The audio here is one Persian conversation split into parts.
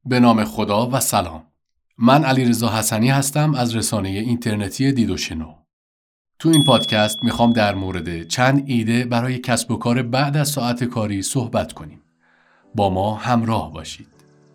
به نام خدا و سلام. من علیرضا حسنی هستم از رسانه اینترنتی دید و شنو. تو این پادکست میخوام در مورد چند ایده برای کسب و کار بعد از ساعت کاری صحبت کنیم. با ما همراه باشید.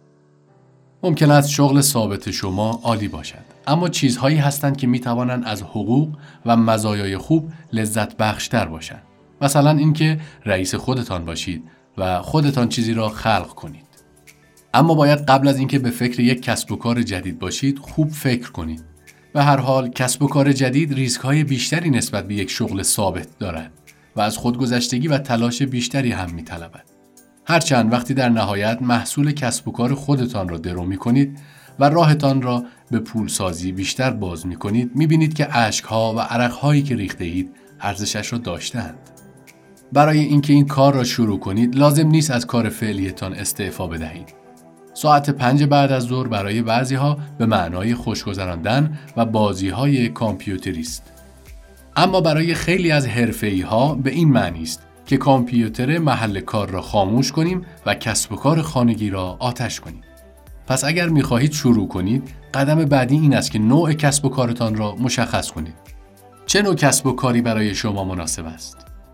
ممکن است شغل ثابت شما عالی باشد، اما چیزهایی هستند که میتوانند از حقوق و مزایای خوب لذت بخشتر باشند. مثلا اینکه رئیس خودتان باشید و خودتان چیزی را خلق کنید. اما باید قبل از اینکه به فکر یک کسب و کار جدید باشید خوب فکر کنید. به هر حال کسب و کار جدید ریسک‌های بیشتری نسبت به یک شغل ثابت دارد و از خودگذشتگی و تلاش بیشتری هم می‌طلبد. هرچند وقتی در نهایت محصول کسب و کار خودتان را درو می‌کنید و راهتان را به پولسازی بیشتر باز می‌کنید، می‌بینید که اشک‌ها و عرق‌هایی که ریخته‌اید ارزشش را داشتند. برای اینکه این کار را شروع کنید لازم نیست از کار فعلیتان استعفا بدهید. ساعت 5 بعد از ظهر برای بعضی‌ها به معنای خوش گذراندن و بازی‌های کامپیوتری است. اما برای خیلی از حرفه‌ای‌ها به این معنی است که کامپیوتر محل کار را خاموش کنیم و کسب و کار خانگی را آتش کنیم. پس اگر می‌خواهید شروع کنید، قدم بعدی این است که نوع کسب و کارتان را مشخص کنید. چه نوع کسب و کاری برای شما مناسب است؟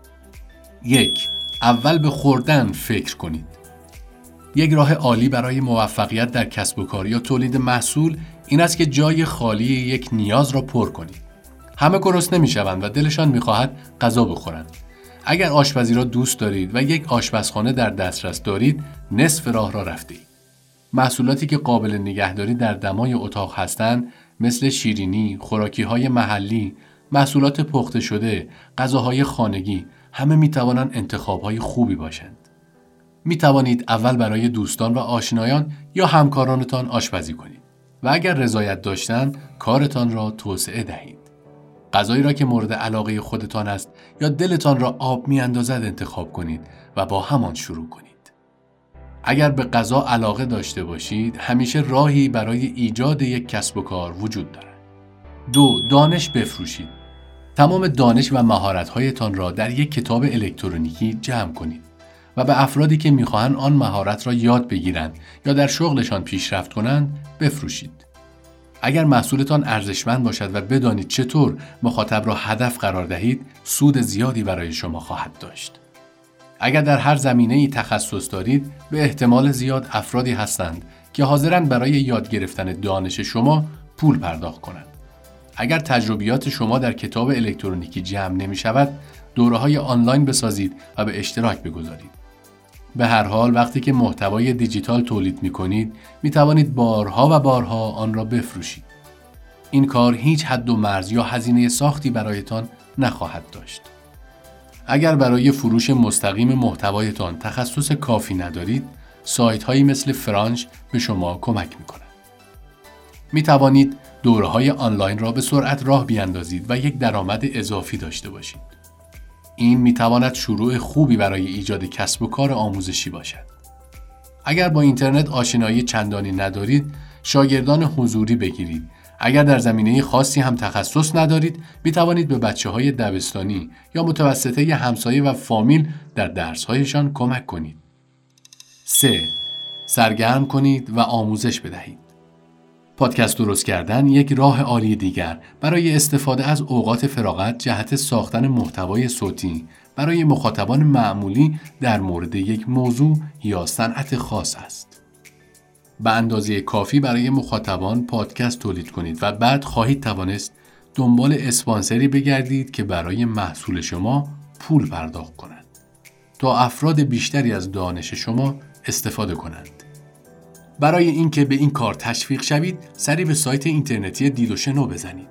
1. اول به خوردن فکر کنید. یک راه عالی برای موفقیت در کسب و کار یا تولید محصول این است که جای خالی یک نیاز را پر کنید. همه گرسنه می‌شوند و دلشان می‌خواهد غذا بخورند. اگر آشپزی را دوست دارید و یک آشپزخانه در دسترس دارید، نصف راه را رفتید. محصولاتی که قابل نگهداری در دمای اتاق هستند، مثل شیرینی، خوراکی‌های محلی، محصولات پخته شده، غذاهای خانگی، همه می‌توانند انتخاب‌های خوبی باشند. می توانید اول برای دوستان و آشنایان یا همکارانتان آشپزی کنید و اگر رضایت داشتند کارتان را توسعه دهید. غذایی را که مورد علاقه خودتان است یا دلتان را آب می اندازد انتخاب کنید و با همان شروع کنید. اگر به غذا علاقه داشته باشید همیشه راهی برای ایجاد یک کسب و کار وجود دارد. 2. دانش بفروشید. تمام دانش و مهارت‌هایتان را در یک کتاب الکترونیکی جمع کنید و به افرادی که می‌خواهند آن مهارت را یاد بگیرند یا در شغلشان پیشرفت کنند بفروشید. اگر محصولتان ارزشمند باشد و بدانید چطور مخاطب را هدف قرار دهید، سود زیادی برای شما خواهد داشت. اگر در هر زمینه‌ای تخصص دارید، به احتمال زیاد افرادی هستند که حاضرند برای یاد گرفتن دانش شما پول پرداخت کنند. اگر تجربیات شما در کتاب الکترونیکی جمع نمی‌شود، دوره‌های آنلاین بسازید و به اشتراک بگذارید. به هر حال وقتی که محتوای دیجیتال تولید می‌کنید، می‌توانید بارها و بارها آن را بفروشید. این کار هیچ حد و مرز یا هزینه ساختی برایتان نخواهد داشت. اگر برای فروش مستقیم محتوایتان تخصص کافی ندارید، سایت‌هایی مثل فرانچ به شما کمک می‌کنند. می‌توانید دوره‌های آنلاین را به سرعت راه بیاندازید و یک درآمد اضافی داشته باشید. این میتواند شروع خوبی برای ایجاد کسب و کار آموزشی باشد. اگر با اینترنت آشنایی چندانی ندارید، شاگردان حضوری بگیرید. اگر در زمینه خاصی هم تخصص ندارید، میتوانید به بچه‌های دبستانی یا متوسطه همسایه و فامیل در درس‌هایشان کمک کنید. 3. سرگرم کنید و آموزش بدهید. پادکست درست کردن یک راه عالی دیگر برای استفاده از اوقات فراغت جهت ساختن محتوای صوتی برای مخاطبان معمولی در مورد یک موضوع یا صنعت خاص است. به اندازه کافی برای مخاطبان پادکست تولید کنید و بعد خواهید توانست دنبال اسپانسری بگردید که برای محصول شما پول پرداخت کنند تا افراد بیشتری از دانش شما استفاده کنند. برای اینکه به این کار تشویق شوید، سری به سایت اینترنتی دید و شنو بزنید.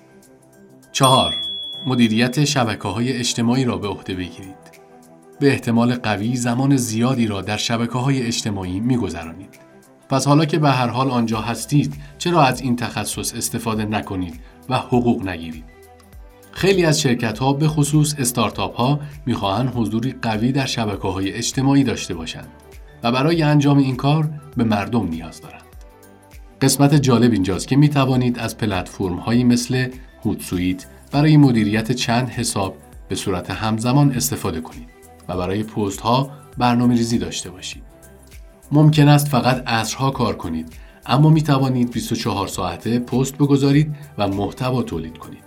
4. مدیریت شبکه‌های اجتماعی را به عهده بگیرید. به احتمال قوی زمان زیادی را در شبکه‌های اجتماعی می‌گذرانید. پس حالا که به هر حال آنجا هستید، چرا از این تخصص استفاده نکنید و حقوق نگیرید؟ خیلی از شرکت‌ها به خصوص استارتاپ‌ها می‌خواهند حضوری قوی در شبکه‌های اجتماعی داشته باشند و برای انجام این کار به مردم نیاز دارند. قسمت جالب اینجاست که می توانید از پلتفرم‌هایی مثل هوتسویت برای مدیریت چند حساب به صورت همزمان استفاده کنید و برای پست‌ها برنامه‌ریزی داشته باشید. ممکن است فقط عصرها کار کنید، اما می توانید 24 ساعته پست بگذارید و محتوا تولید کنید.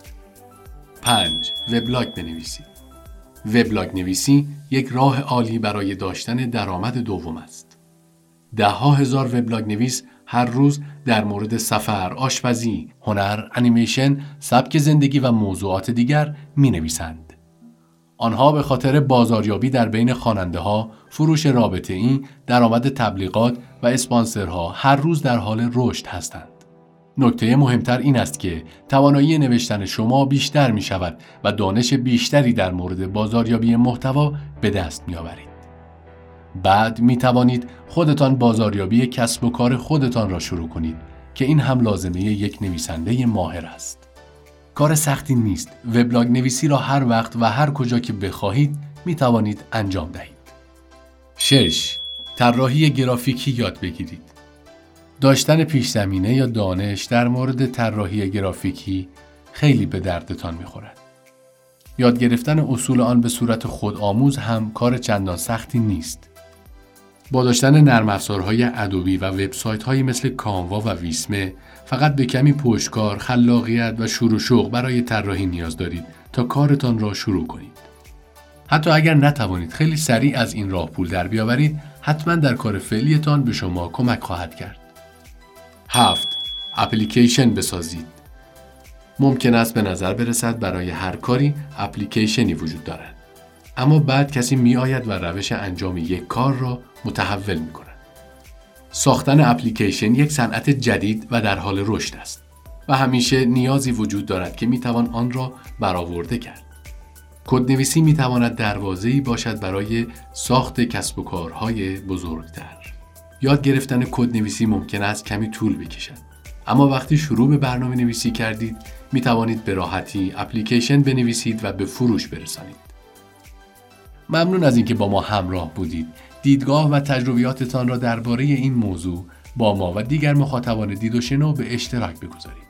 5. وبلاگ بنویسید. وبلاگ نویسی یک راه عالی برای داشتن درآمد دوم است. ده‌ها هزار وبلاگ نویس هر روز در مورد سفر، آشپزی، هنر، انیمیشن، سبک زندگی و موضوعات دیگر می نویسند. آنها به خاطر بازاریابی در بین خواننده‌ها، فروش رابطه‌ای، درآمد تبلیغات و اسپانسرها هر روز در حال رشد هستند. نکته مهمتر این است که توانایی نوشتن شما بیشتر می شود و دانش بیشتری در مورد بازاریابی محتوا به دست می آورید. بعد می توانید خودتان بازاریابی کسب و کار خودتان را شروع کنید که این هم لازمه یک نویسنده ماهر است. کار سختی نیست. وبلاگ نویسی را هر وقت و هر کجا که بخواهید می توانید انجام دهید. 6. طراحی گرافیکی یاد بگیرید. داشتن پیش زمینه یا دانش در مورد طراحی گرافیکی خیلی به دردتان می‌خورد. یاد گرفتن اصول آن به صورت خودآموز هم کار چندان سختی نیست. با داشتن نرم افزارهای ادوبی و وبسایت‌هایی مثل کانوا و ویسمه فقط به کمی پشتکار، خلاقیت و شور و شوق برای طراحی نیاز دارید تا کارتان را شروع کنید. حتی اگر نتوانید خیلی سریع از این راه پول در بیاورید، حتما در کار فعلیتان به شما کمک خواهد کرد. 7. اپلیکیشن بسازید. ممکن است به نظر برسد برای هر کاری اپلیکیشنی وجود دارد. اما بعد کسی می آید و روش انجام یک کار را متحول می کند. ساختن اپلیکیشن یک صنعت جدید و در حال رشد است و همیشه نیازی وجود دارد که می توان آن را برآورده کرد. کدنویسی می تواند دروازه‌ای باشد برای ساخت کسب و کارهای بزرگتر. یاد گرفتن کدنویسی ممکن است کمی طول بکشد، اما وقتی شروع به برنامه نویسی کردید می توانید به راحتی اپلیکیشن بنویسید و به فروش برسانید. ممنون از اینکه با ما همراه بودید. دیدگاه و تجربیاتتان را درباره این موضوع با ما و دیگر مخاطبان دیدوشنو به اشتراک بگذارید.